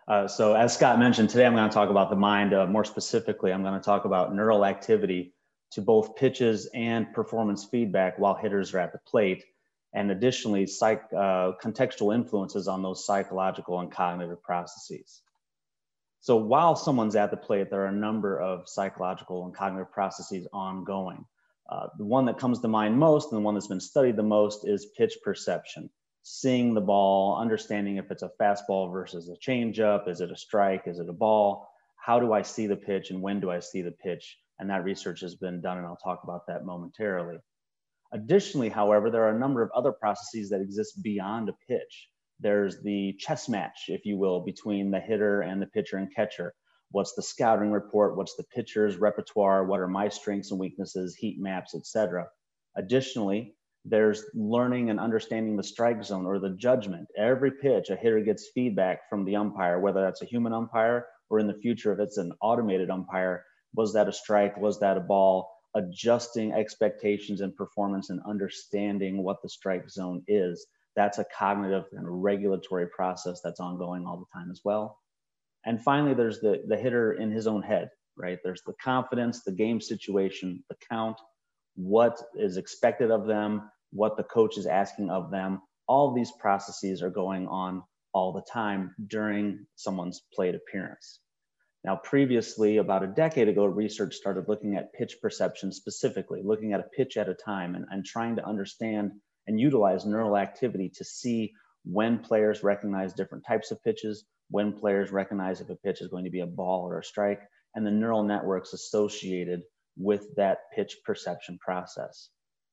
So as Scott mentioned, today I'm going to talk about the mind. More specifically, I'm going to talk about neural activity to both pitches and performance feedback while hitters are at the plate, and additionally, contextual influences on those psychological and cognitive processes. So while someone's at the plate, there are a number of psychological and cognitive processes ongoing. The one that comes to mind most, and the one that's been studied the most, is pitch perception. Seeing the ball, understanding if it's a fastball versus a changeup, is it a strike, is it a ball? How do I see the pitch and when do I see the pitch? And that research has been done, and I'll talk about that momentarily. Additionally, however, there are a number of other processes that exist beyond a pitch. There's the chess match, if you will, between the hitter and the pitcher and catcher. What's the scouting report? What's the pitcher's repertoire? What are my strengths and weaknesses, heat maps, etc. Additionally, there's learning and understanding the strike zone or the judgment. Every pitch, a hitter gets feedback from the umpire, whether that's a human umpire or in the future, if it's an automated umpire, was that a strike? Was that a ball? Adjusting expectations and performance and understanding what the strike zone is. That's a cognitive and regulatory process that's ongoing all the time as well. And finally, there's the hitter in his own head, right? There's the confidence, the game situation, the count, what is expected of them, what the coach is asking of them. All of these processes are going on all the time during someone's plate appearance. Now, previously, about a decade ago, research started looking at pitch perception specifically, looking at a pitch at a time and trying to understand and utilize neural activity to see when players recognize different types of pitches, when players recognize if a pitch is going to be a ball or a strike, and the neural networks associated with that pitch perception process.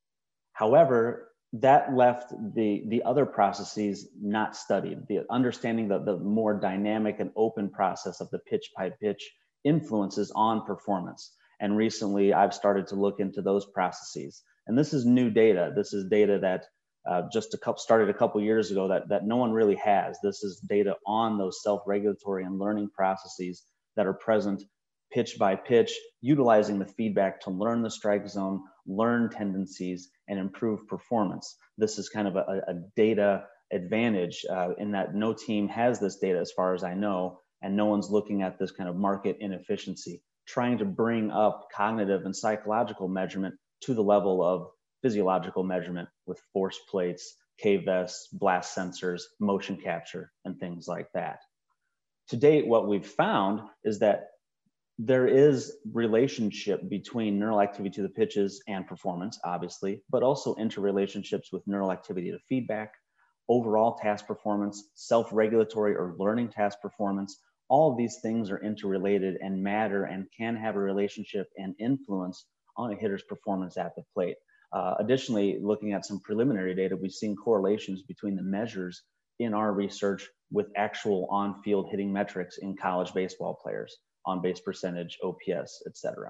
However, that left the other processes not studied. The understanding the more dynamic and open process of the pitch by pitch influences on performance. And recently I've started to look into those processes. And this is new data. This is data that started a couple years ago that no one really has. This is data on those self-regulatory and learning processes that are present pitch by pitch, utilizing the feedback to learn the strike zone, learn tendencies, and improve performance. This is kind of a data advantage in that no team has this data as far as I know, and no one's looking at this kind of market inefficiency, trying to bring up cognitive and psychological measurement to the level of physiological measurement with force plates, K-vests, blast sensors, motion capture, and things like that. To date, what we've found is that there is relationship between neural activity to the pitches and performance, obviously, but also interrelationships with neural activity to feedback, overall task performance, self-regulatory or learning task performance. All of these things are interrelated and matter and can have a relationship and influence on a hitter's performance at the plate. Additionally, looking at some preliminary data, we've seen correlations between the measures in our research with actual on-field hitting metrics in college baseball players. On-base percentage, OPS, etc.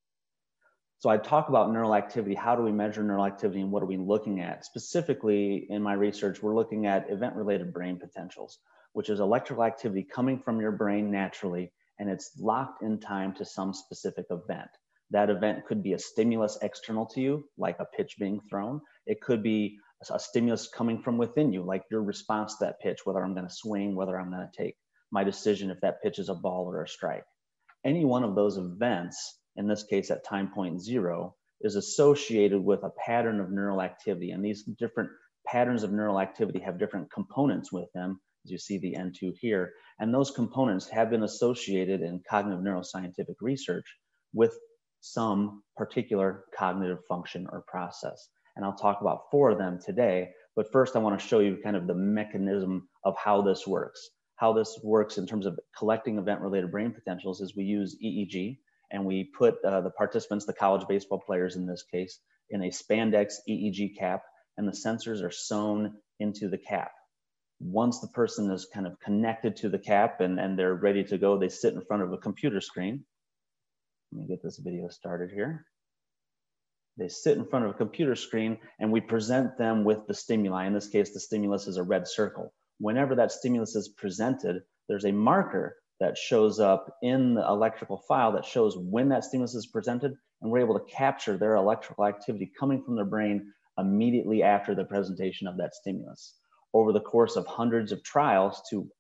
So I talk about neural activity. How do we measure neural activity and what are we looking at? Specifically in my research, we're looking at event-related brain potentials, which is electrical activity coming from your brain naturally, and it's locked in time to some specific event. That event could be a stimulus external to you, like a pitch being thrown. It could be a stimulus coming from within you, like your response to that pitch, whether I'm going to swing, whether I'm going to take my decision if that pitch is a ball or a strike. Any one of those events, in this case at time point 0, is associated with a pattern of neural activity. And these different patterns of neural activity have different components with them, as you see the N2 here. And those components have been associated in cognitive neuroscientific research with some particular cognitive function or process. And I'll talk about 4 of them today. But first, I want to show you kind of the mechanism of how this works. How this works in terms of collecting event-related brain potentials is we use EEG, and we put the participants, the college baseball players in this case, in a spandex EEG cap, and the sensors are sewn into the cap. Once the person is kind of connected to the cap and they're ready to go, they sit in front of a computer screen. Let me get this video started here. They sit in front of a computer screen, and we present them with the stimuli. In this case, the stimulus is a red circle. Whenever that stimulus is presented, there's a marker that shows up in the electrical file that shows when that stimulus is presented, and we're able to capture their electrical activity coming from their brain immediately after the presentation of that stimulus. Over the course of hundreds of trials to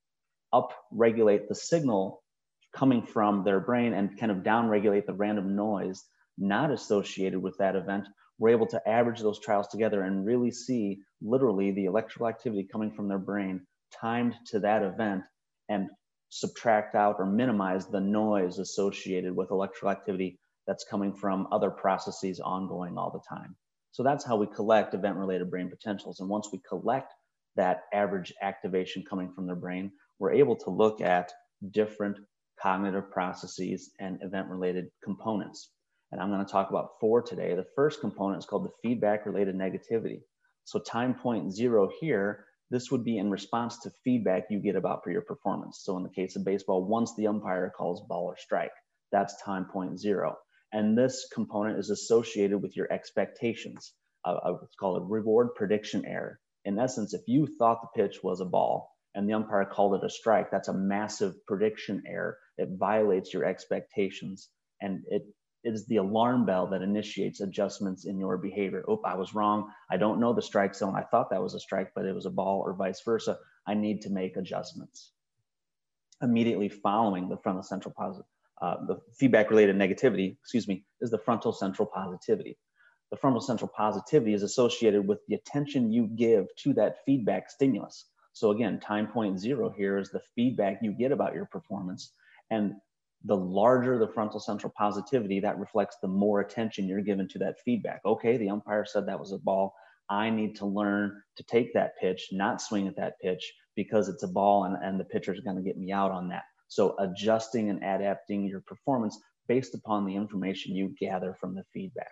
up-regulate the signal coming from their brain and kind of down-regulate the random noise not associated with that event, we're able to average those trials together and really see literally the electrical activity coming from their brain timed to that event and subtract out or minimize the noise associated with electrical activity that's coming from other processes ongoing all the time. So that's how we collect event-related brain potentials. And once we collect that average activation coming from their brain, we're able to look at different cognitive processes and event-related components. And I'm going to talk about 4 today. The first component is called the feedback-related negativity. So time point 0 here, this would be in response to feedback you get about for your performance. So in the case of baseball, once the umpire calls ball or strike, that's time point 0. And this component is associated with your expectations. It's called a reward prediction error. In essence, if you thought the pitch was a ball and the umpire called it a strike, that's a massive prediction error. It violates your expectations, and it is the alarm bell that initiates adjustments in your behavior. Oh, I was wrong. I don't know the strike zone. I thought that was a strike, but it was a ball, or vice versa. I need to make adjustments. Immediately following the frontal central the feedback-related negativity, is the frontal central positivity. The frontal central positivity is associated with the attention you give to that feedback stimulus. So again, time point 0 here is the feedback you get about your performance. And the larger the frontal central positivity, that reflects the more attention you're given to that feedback. Okay, the umpire said that was a ball. I need to learn to take that pitch, not swing at that pitch because it's a ball and the pitcher's going to get me out on that. So adjusting and adapting your performance based upon the information you gather from the feedback.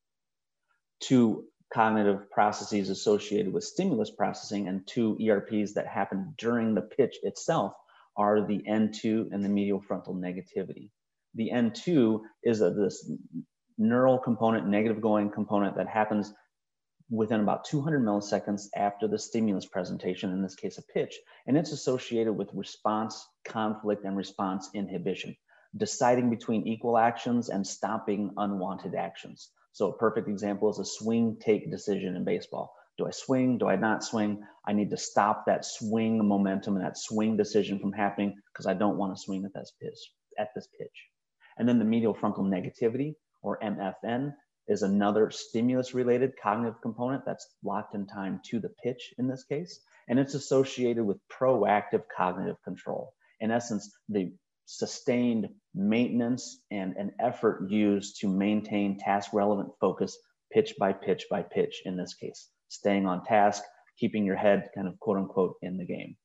2 cognitive processes associated with stimulus processing and 2 ERPs that happen during the pitch itself are the N2 and the medial frontal negativity. The N2 is this neural component, negative going component that happens within about 200 milliseconds after the stimulus presentation, in this case a pitch, and it's associated with response conflict and response inhibition, deciding between equal actions and stopping unwanted actions. So a perfect example is a swing take decision in baseball. Do I swing? Do I not swing? I need to stop that swing momentum and that swing decision from happening because I don't want to swing at this pitch. And then the medial frontal negativity, or MFN, is another stimulus-related cognitive component that's locked in time to the pitch in this case, and it's associated with proactive cognitive control. In essence, the sustained maintenance and an effort used to maintain task-relevant focus pitch by pitch by pitch in this case, staying on task, keeping your head kind of quote unquote in the game.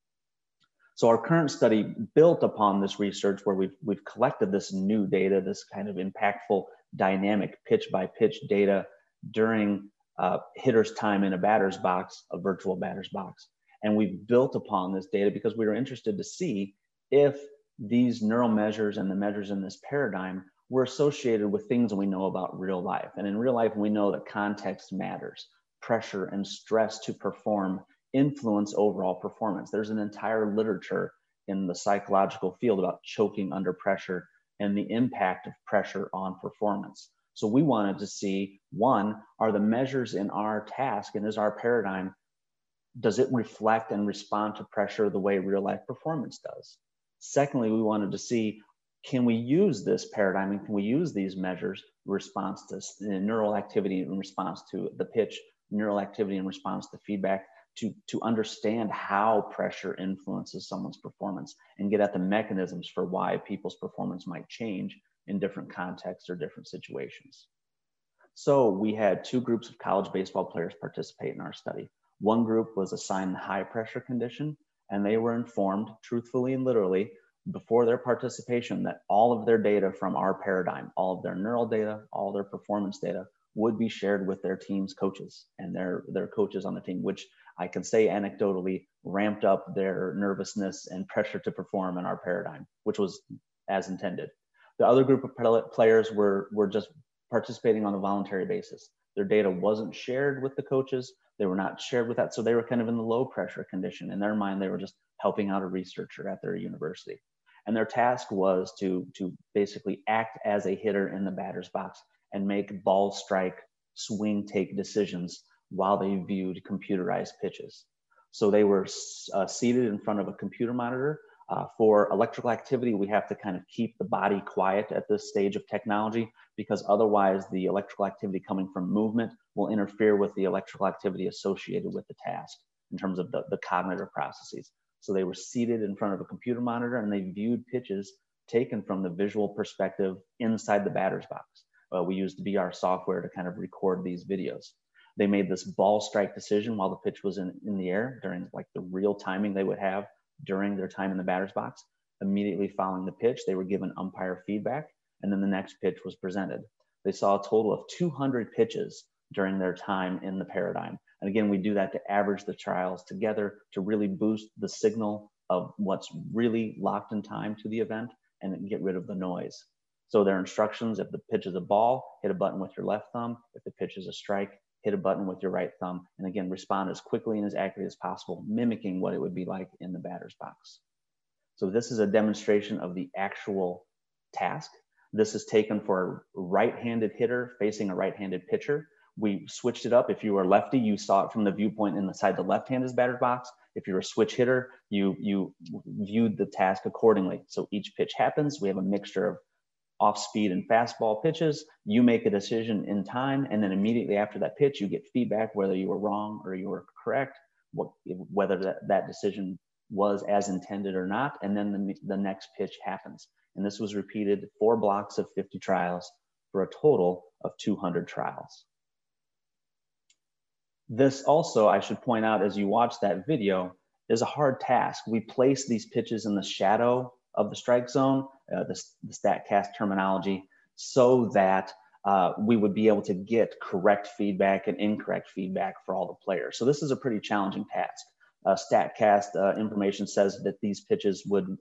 So our current study built upon this research where we've collected this new data, this kind of impactful dynamic pitch by pitch data during hitter's time in a batter's box, a virtual batter's box. And we've built upon this data because we were interested to see if these neural measures and the measures in this paradigm were associated with things that we know about real life. And in real life, we know that context matters. Pressure and stress to perform influence overall performance. There's an entire literature in the psychological field about choking under pressure and the impact of pressure on performance. So we wanted to see, 1, are the measures in our task and is our paradigm, does it reflect and respond to pressure the way real life performance does? Secondly, we wanted to see, can we use this paradigm and can we use these measures in response to neural activity in response to the pitch, neural activity in response to feedback, to understand how pressure influences someone's performance and get at the mechanisms for why people's performance might change in different contexts or different situations. So we had 2 groups of college baseball players participate in our study. One group was assigned the high pressure condition, and they were informed truthfully and literally before their participation that all of their data from our paradigm, all of their neural data, all their performance data would be shared with their team's coaches and their coaches on the team, which I can say anecdotally ramped up their nervousness and pressure to perform in our paradigm, which was as intended. The other group of players were just participating on a voluntary basis. Their data wasn't shared with the coaches. They were not shared with that. So they were kind of in the low pressure condition. In their mind, they were just helping out a researcher at their university. And their task was to basically act as a hitter in the batter's box and make ball strike, swing take decisions while they viewed computerized pitches. So they were seated in front of a computer monitor For electrical activity, we have to kind of keep the body quiet at this stage of technology, because otherwise the electrical activity coming from movement will interfere with the electrical activity associated with the task in terms of the cognitive processes. So they were seated in front of a computer monitor and they viewed pitches taken from the visual perspective inside the batter's box. We used VR software to kind of record these videos. They made this ball strike decision while the pitch was in the air during like the real timing they would have during their time in the batter's box. Immediately following the pitch, they were given umpire feedback, and then the next pitch was presented. They saw a total of 200 pitches during their time in the paradigm. And again, we do that to average the trials together to really boost the signal of what's really locked in time to the event and get rid of the noise. So their instructions: if the pitch is a ball, hit a button with your left thumb. If the pitch is a strike, hit a button with your right thumb. And again, respond as quickly and as accurately as possible, mimicking what it would be like in the batter's box. So this is a demonstration of the actual task. This is taken for a right-handed hitter facing a right-handed pitcher. We switched it up. If you were lefty, you saw it from the viewpoint inside the left-handed batter's box. If you're a switch hitter, you viewed the task accordingly. So each pitch happens. We have a mixture of off-speed and fastball pitches. You make a decision in time, and then immediately after that pitch, you get feedback whether you were wrong or you were correct, whether that decision was as intended or not, and then the next pitch happens. And this was repeated 4 blocks of 50 trials for a total of 200 trials. This also, I should point out as you watch that video, is a hard task. We place these pitches in the shadow of the strike zone, the StatCast terminology, so that we would be able to get correct feedback and incorrect feedback for all the players. So this is a pretty challenging task. StatCast information says that these pitches would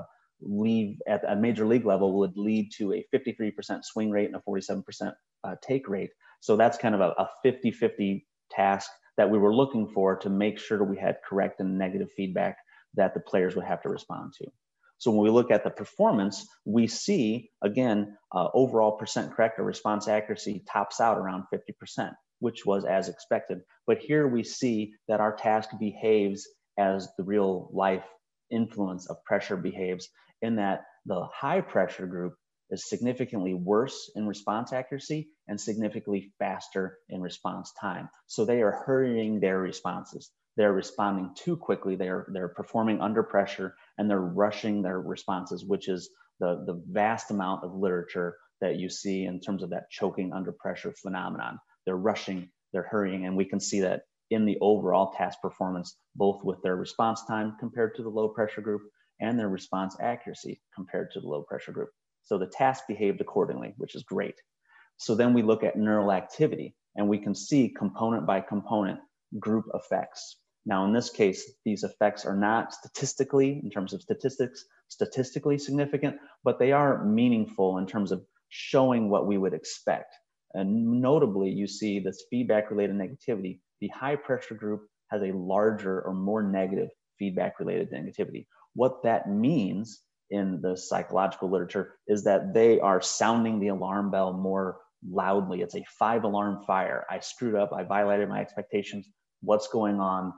leave at a major league level would lead to a 53% swing rate and a 47% take rate. So that's kind of a 50-50 task that we were looking for to make sure we had correct and negative feedback that the players would have to respond to. So when we look at the performance, we see, again, overall percent correct or response accuracy tops out around 50%, which was as expected. But here we see that our task behaves as the real life influence of pressure behaves, in that the high pressure group is significantly worse in response accuracy and significantly faster in response time. So they are hurrying their responses. They're responding too quickly. They're performing under pressure, and they're rushing their responses, which is the vast amount of literature that you see in terms of that choking under pressure phenomenon. They're rushing, they're hurrying, and we can see that in the overall task performance, both with their response time compared to the low pressure group and their response accuracy compared to the low pressure group. So the task behaved accordingly, which is great. So then we look at neural activity, and we can see component by component group effects. Now, in this case, these effects are not statistically, in terms of statistics, statistically significant, but they are meaningful in terms of showing what we would expect. And notably, you see this feedback-related negativity. The high pressure group has a larger or more negative feedback-related negativity. What that means in the psychological literature is that they are sounding the alarm bell more loudly. It's a 5-alarm fire. I screwed up. I violated my expectations. What's going on?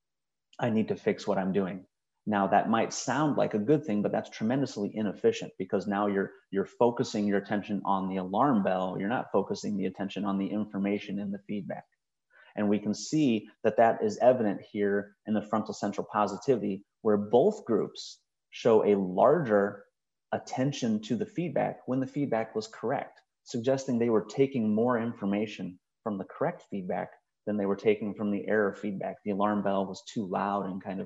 I need to fix what I'm doing. Now, that might sound like a good thing, but that's tremendously inefficient, because now you're focusing your attention on the alarm bell. You're not focusing the attention on the information in the feedback. And we can see that that is evident here in the frontal central positivity, where both groups show a larger attention to the feedback when the feedback was correct, suggesting they were taking more information from the correct feedback than they were taking from the error feedback. The alarm bell was too loud and kind of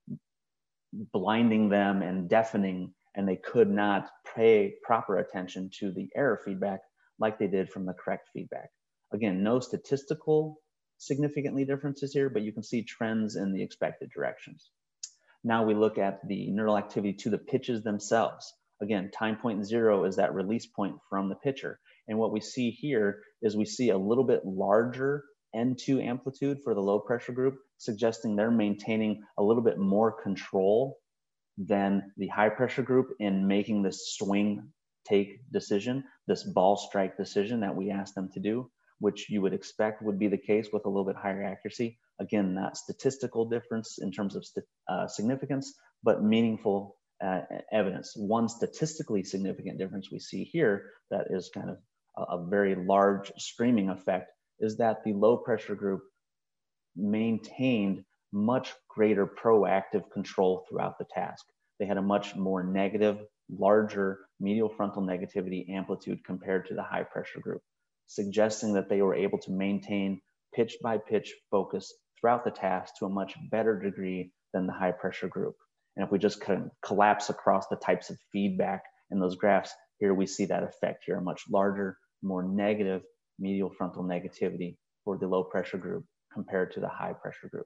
blinding them and deafening, and they could not pay proper attention to the error feedback like they did from the correct feedback. Again, no statistical significantly differences here, but you can see trends in the expected directions. Now we look at the neural activity to the pitches themselves. Again, time point 0 is that release point from the pitcher. And what we see here is we see a little bit larger N2 amplitude for the low pressure group, suggesting they're maintaining a little bit more control than the high pressure group in making this swing take decision, this ball strike decision that we asked them to do, which you would expect would be the case with a little bit higher accuracy. Again, not statistical difference in terms of significance, but meaningful evidence. One statistically significant difference we see here that is kind of a very large streaming effect is that the low pressure group maintained much greater proactive control throughout the task. They had a much more negative, larger medial frontal negativity amplitude compared to the high pressure group, suggesting that they were able to maintain pitch by pitch focus throughout the task to a much better degree than the high pressure group. And if we just kind of collapse across the types of feedback in those graphs, here we see that effect here, a much larger, more negative medial frontal negativity for the low pressure group compared to the high pressure group.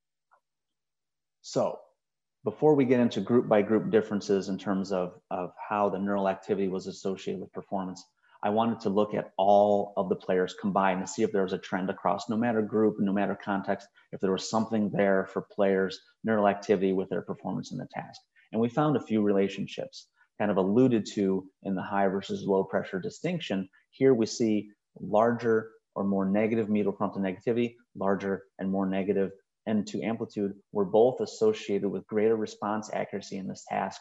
So before we get into group by group differences in terms of how the neural activity was associated with performance, I wanted to look at all of the players combined to see if there was a trend across, no matter group, no matter context, if there was something there for players' neural activity with their performance in the task. And we found a few relationships kind of alluded to in the high versus low pressure distinction. Here we see larger or more negative medial frontal negativity, larger and more negative N2 amplitude were both associated with greater response accuracy in this task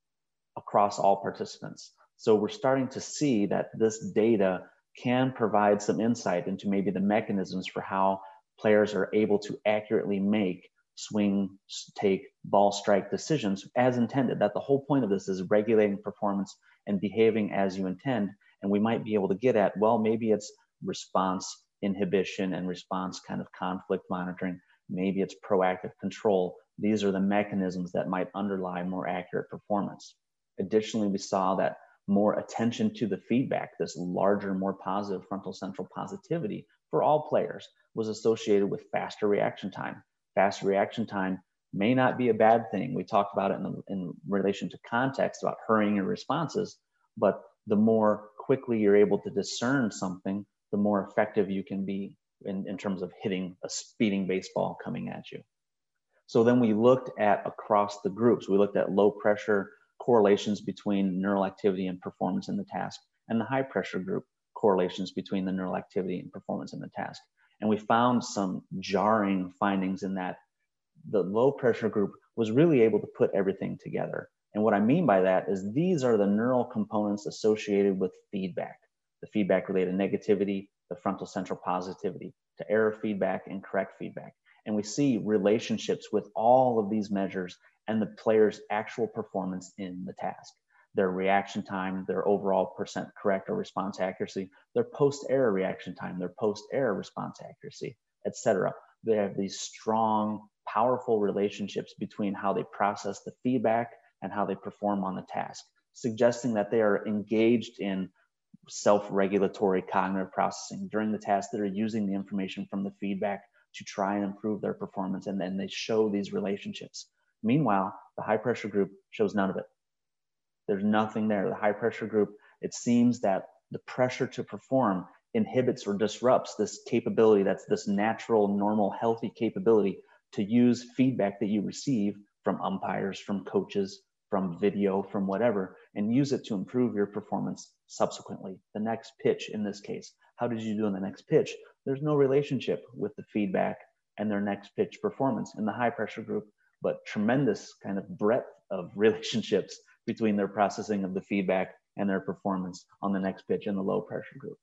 across all participants. So we're starting to see that this data can provide some insight into maybe the mechanisms for how players are able to accurately make swing, take, ball strike decisions as intended. That the whole point of this is regulating performance and behaving as you intend. And we might be able to get at, well, maybe it's response inhibition and response kind of conflict monitoring. Maybe it's proactive control. These are the mechanisms that might underlie more accurate performance. Additionally, we saw that more attention to the feedback, this larger, more positive frontal central positivity for all players was associated with faster reaction time. Faster reaction time may not be a bad thing. We talked about it in relation to context about hurrying your responses, but the more quickly you're able to discern something, the more effective you can be in terms of hitting a speeding baseball coming at you. So then we looked at across the groups, we looked at low pressure correlations between neural activity and performance in the task, and the high pressure group correlations between the neural activity and performance in the task. And we found some jarring findings in that the low pressure group was really able to put everything together. And what I mean by that is these are the neural components associated with feedback, the feedback related negativity, the frontal central positivity, to error feedback and correct feedback. And we see relationships with all of these measures and the player's actual performance in the task. Their reaction time, their overall percent correct or response accuracy, their post-error reaction time, their post-error response accuracy, etc. They have these strong, powerful relationships between how they process the feedback and how they perform on the task, suggesting that they are engaged in self-regulatory cognitive processing during the task. That are using the information from the feedback to try and improve their performance, and then they show these relationships. Meanwhile, the high pressure group shows none of it. There's nothing there. The high pressure group, it seems that the pressure to perform inhibits or disrupts this capability, that's this natural, normal, healthy capability to use feedback that you receive from umpires, from coaches, from video, from whatever, and use it to improve your performance subsequently. The next pitch in this case, how did you do in the next pitch? There's no relationship with the feedback and their next pitch performance in the high pressure group, but tremendous kind of breadth of relationships between their processing of the feedback and their performance on the next pitch in the low pressure group.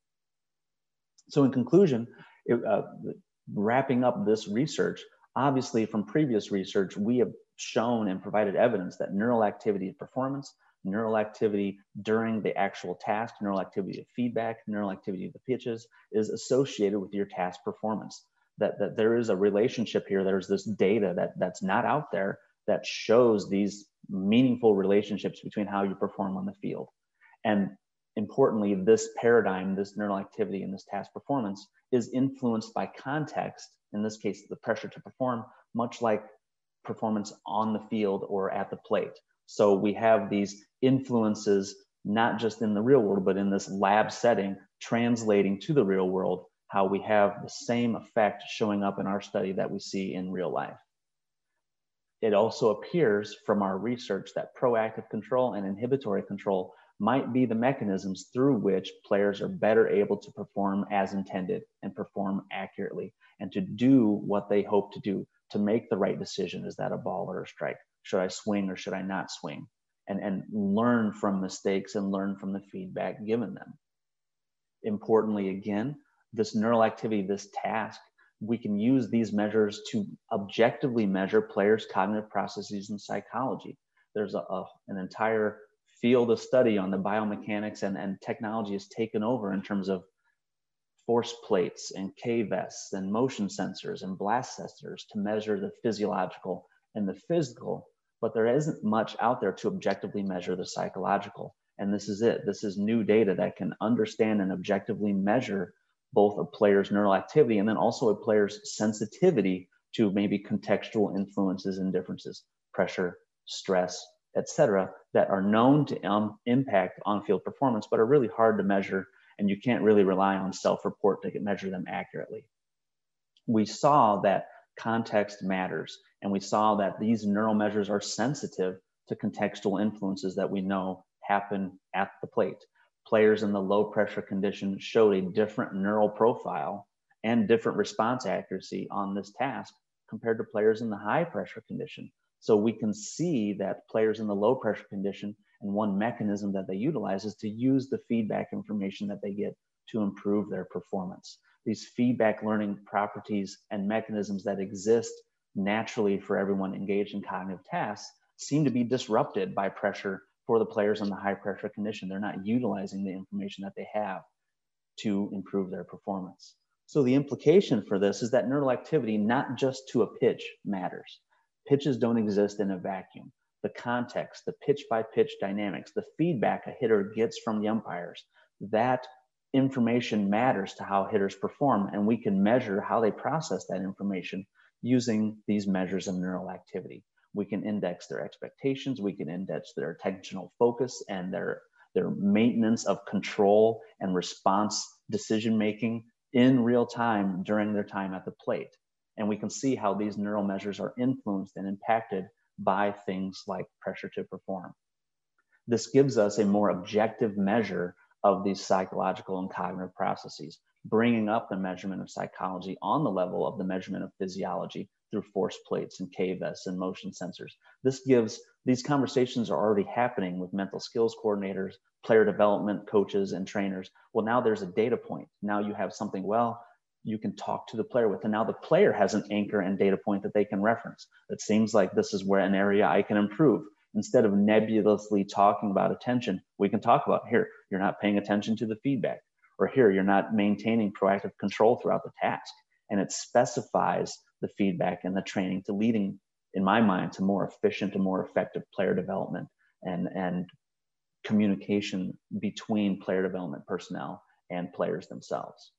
So in conclusion, wrapping up this research, obviously from previous research, we have shown and provided evidence that neural activity of performance, neural activity during the actual task, neural activity of feedback, neural activity of the pitches is associated with your task performance. That there is a relationship here, there's this data that's not out there that shows these meaningful relationships between how you perform on the field. And importantly, this paradigm, this neural activity and this task performance is influenced by context, in this case, the pressure to perform, much like performance on the field or at the plate. So we have these influences, not just in the real world, but in this lab setting, translating to the real world, how we have the same effect showing up in our study that we see in real life. It also appears from our research that proactive control and inhibitory control might be the mechanisms through which players are better able to perform as intended and perform accurately and to do what they hope to do, to make the right decision. Is that a ball or a strike? Should I swing or should I not swing? and learn from mistakes and learn from the feedback given them. Importantly, again, this neural activity, this task, we can use these measures to objectively measure players' cognitive processes in psychology. There's an entire field of study on the biomechanics, and technology has taken over in terms of force plates and K-vests and motion sensors and blast sensors to measure the physiological and the physical, but there isn't much out there to objectively measure the psychological. And this is it. This is new data that can understand and objectively measure both a player's neural activity and then also a player's sensitivity to maybe contextual influences and differences, pressure, stress, etc., that are known to impact on-field performance, but are really hard to measure, and you can't really rely on self-report to measure them accurately. We saw that context matters, and we saw that these neural measures are sensitive to contextual influences that we know happen at the plate. Players in the low pressure condition showed a different neural profile and different response accuracy on this task compared to players in the high pressure condition. So we can see that players in the low pressure condition, and one mechanism that they utilize is to use the feedback information that they get to improve their performance. These feedback learning properties and mechanisms that exist naturally for everyone engaged in cognitive tasks seem to be disrupted by pressure for the players in the high pressure condition. They're not utilizing the information that they have to improve their performance. So the implication for this is that neural activity, not just to a pitch, matters. Pitches don't exist in a vacuum. The context, the pitch by pitch dynamics, the feedback a hitter gets from the umpires, that information matters to how hitters perform, and we can measure how they process that information using these measures of neural activity. We can index their expectations, we can index their attentional focus and their maintenance of control and response decision-making in real time during their time at the plate. And we can see how these neural measures are influenced and impacted by things like pressure to perform. This gives us a more objective measure of these psychological and cognitive processes, bringing up the measurement of psychology on the level of the measurement of physiology through force plates and K-vests and motion sensors. These conversations are already happening with mental skills coordinators, player development coaches, and trainers. Well, now there's a data point. Now you have something, well, you can talk to the player with, and now the player has an anchor and data point that they can reference. It seems like this is where an area I can improve. Instead of nebulously talking about attention, we can talk about, here, you're not paying attention to the feedback, or here, you're not maintaining proactive control throughout the task. And it specifies the feedback and the training to leading, in my mind, to more efficient and more effective player development and communication between player development personnel and players themselves.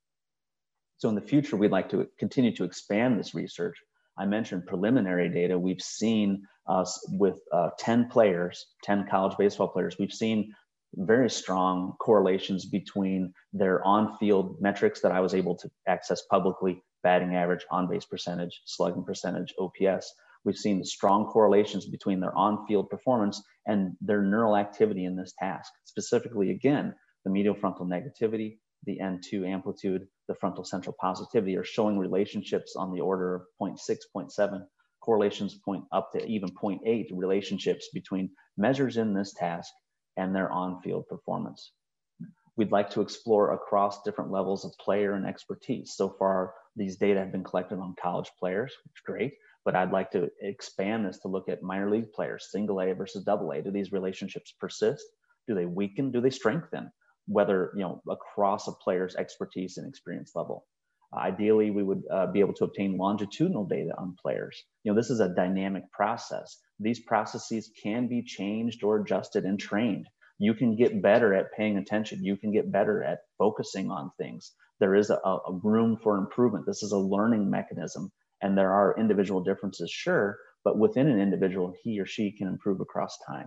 So in the future, we'd like to continue to expand this research. I mentioned preliminary data. We've seen with 10 players, 10 college baseball players, we've seen very strong correlations between their on-field metrics that I was able to access publicly: batting average, on-base percentage, slugging percentage, OPS. We've seen strong correlations between their on-field performance and their neural activity in this task. Specifically, again, the medial frontal negativity, the N2 amplitude, the frontal central positivity are showing relationships on the order of 0.6, 0.7, correlations point up to even 0.8 relationships between measures in this task and their on-field performance. We'd like to explore across different levels of player and expertise. So far, these data have been collected on college players, which is great, but I'd like to expand this to look at minor league players, single A versus double A. Do these relationships persist? Do they weaken? Do they strengthen? Whether, across a player's expertise and experience level. Ideally, we would be able to obtain longitudinal data on players. This is a dynamic process. These processes can be changed or adjusted and trained. You can get better at paying attention. You can get better at focusing on things. There is a room for improvement. This is a learning mechanism, and there are individual differences, sure, but within an individual, he or she can improve across time.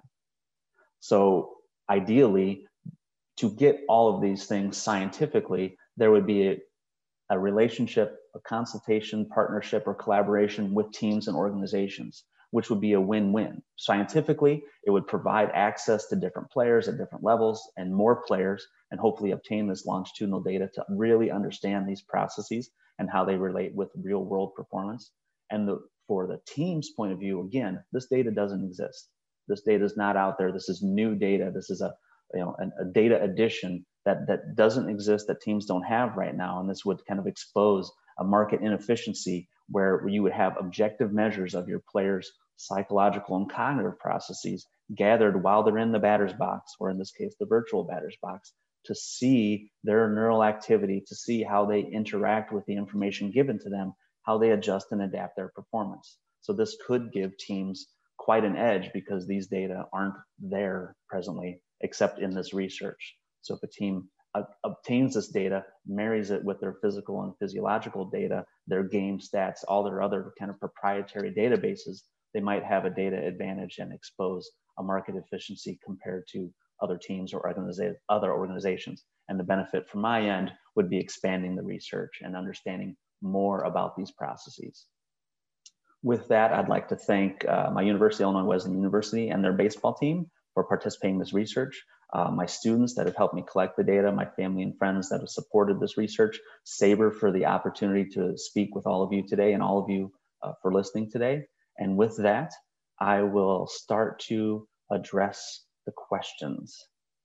So ideally, to get all of these things scientifically, there would be a relationship, a consultation, partnership, or collaboration with teams and organizations, which would be a win-win. Scientifically, it would provide access to different players at different levels and more players, and hopefully obtain this longitudinal data to really understand these processes and how they relate with real-world performance. And for the team's point of view, again, this data doesn't exist. This data is not out there. This is new data. This is a data addition that doesn't exist, that teams don't have right now. And this would kind of expose a market inefficiency where you would have objective measures of your players' psychological and cognitive processes gathered while they're in the batter's box, or in this case, the virtual batter's box, to see their neural activity, to see how they interact with the information given to them, how they adjust and adapt their performance. So this could give teams quite an edge because these data aren't there presently, except in this research. So if a team obtains this data, marries it with their physical and physiological data, their game stats, all their other kind of proprietary databases, they might have a data advantage and expose a market efficiency compared to other teams or other organizations. And the benefit from my end would be expanding the research and understanding more about these processes. With that, I'd like to thank my University of Illinois Wesleyan University and their baseball team for participating in this research, my students that have helped me collect the data, my family and friends that have supported this research, SABR for the opportunity to speak with all of you today, and all of you for listening today. And with that, I will start to address the questions.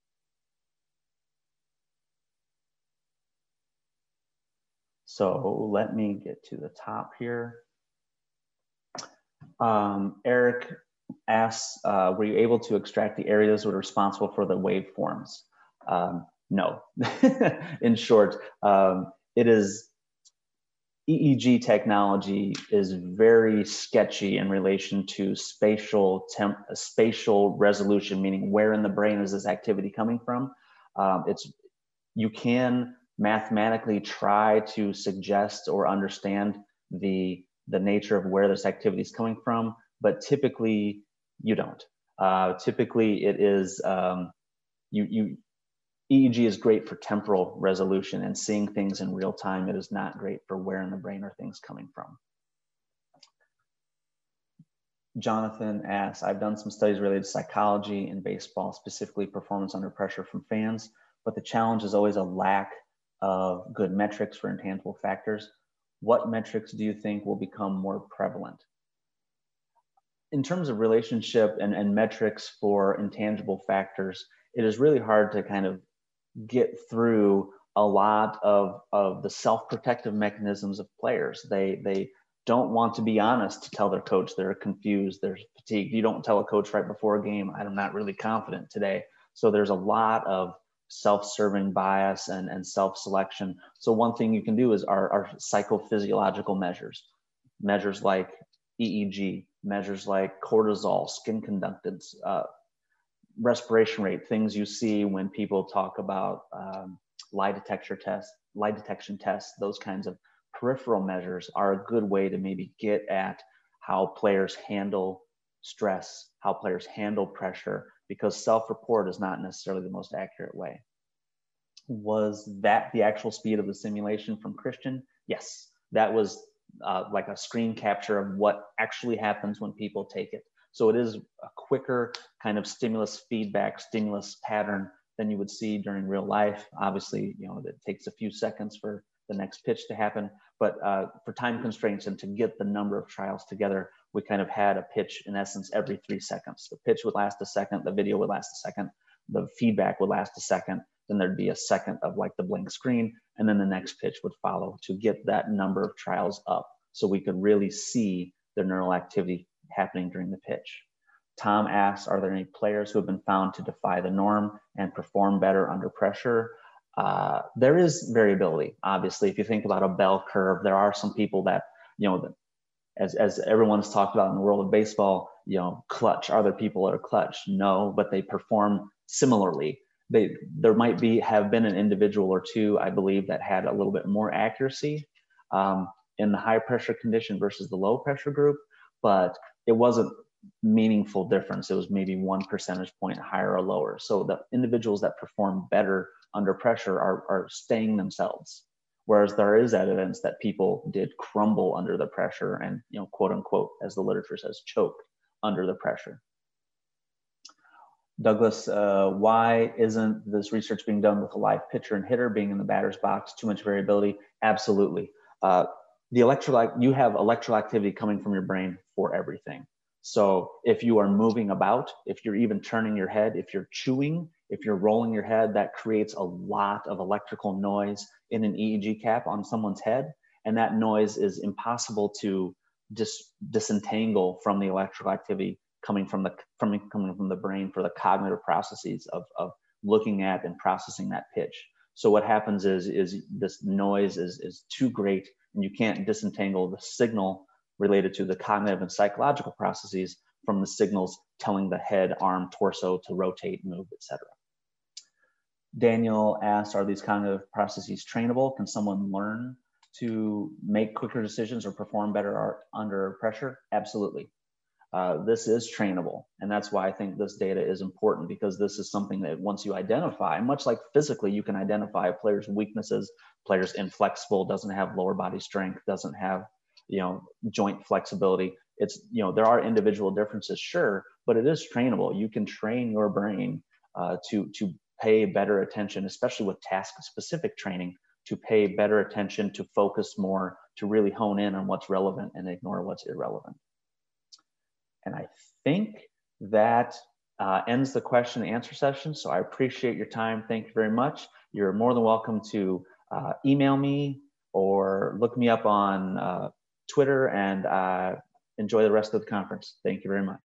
So let me get to the top here. Eric asks, were you able to extract the areas that were responsible for the waveforms? No. In short, it is EEG technology is very sketchy in relation to spatial resolution, meaning where in the brain is this activity coming from. You can mathematically try to suggest or understand the nature of where this activity is coming from, but typically you don't. Typically it is, EEG is great for temporal resolution and seeing things in real time. It is not great for where in the brain are things coming from. Jonathan asks, I've done some studies related to psychology in baseball, specifically performance under pressure from fans, but the challenge is always a lack of good metrics for intangible factors. What metrics do you think will become more prevalent? In terms of relationship and metrics for intangible factors, it is really hard to kind of get through a lot of the self-protective mechanisms of players. They don't want to be honest to tell their coach they're confused, they're fatigued. You don't tell a coach right before a game, I'm not really confident today. So there's a lot of self-serving bias and self-selection. So one thing you can do is our psychophysiological measures like EEG, measures like cortisol, skin conductance, respiration rate, things you see when people talk about lie detection tests, those kinds of peripheral measures are a good way to maybe get at how players handle stress, how players handle pressure, because self-report is not necessarily the most accurate way. Was that the actual speed of the simulation from Christian? Yes, that was like a screen capture of what actually happens when people take it. So it is a quicker kind of stimulus feedback, stimulus pattern than you would see during real life. Obviously, it takes a few seconds for the next pitch to happen, but for time constraints and to get the number of trials together, we kind of had a pitch in essence every 3 seconds. The pitch would last a second, the video would last a second, the feedback would last a second, then there'd be a second of like the blank screen, and then the next pitch would follow to get that number of trials up so we could really see the neural activity happening during the pitch. Tom asks, are there any players who have been found to defy the norm and perform better under pressure? There is variability. Obviously, if you think about a bell curve, there are some people that, as everyone's talked about in the world of baseball, clutch. Are there people that are clutch? No, but they perform similarly. There might have been an individual or two, I believe, that had a little bit more accuracy in the high pressure condition versus the low pressure group, but it wasn't meaningful difference. It was maybe 1 percentage point higher or lower. So the individuals that perform better under pressure are staying themselves. Whereas there is evidence that people did crumble under the pressure and, quote unquote, as the literature says, choke under the pressure. Douglas, why isn't this research being done with a live pitcher and hitter being in the batter's box? Too much variability? Absolutely. You have electrical activity coming from your brain for everything. So if you are moving about, if you're even turning your head, if you're chewing, if you're rolling your head, that creates a lot of electrical noise in an EEG cap on someone's head. And that noise is impossible to disentangle from the electrical activity coming from the brain for the cognitive processes of looking at and processing that pitch. So what happens is this noise is too great, and you can't disentangle the signal related to the cognitive and psychological processes from the signals telling the head, arm, torso to rotate, move, etc. Daniel asked, are these cognitive processes trainable? Can someone learn to make quicker decisions or perform better under pressure? Absolutely. This is trainable. And that's why I think this data is important, because this is something that once you identify, much like physically, you can identify a player's weaknesses, player's inflexible, doesn't have lower body strength, doesn't have, joint flexibility. It's, there are individual differences, sure, but it is trainable. You can train your brain to pay better attention, especially with task-specific training, to pay better attention, to focus more, to really hone in on what's relevant and ignore what's irrelevant. And I think that ends the question and answer session. So I appreciate your time. Thank you very much. You're more than welcome to email me or look me up on Twitter, and enjoy the rest of the conference. Thank you very much.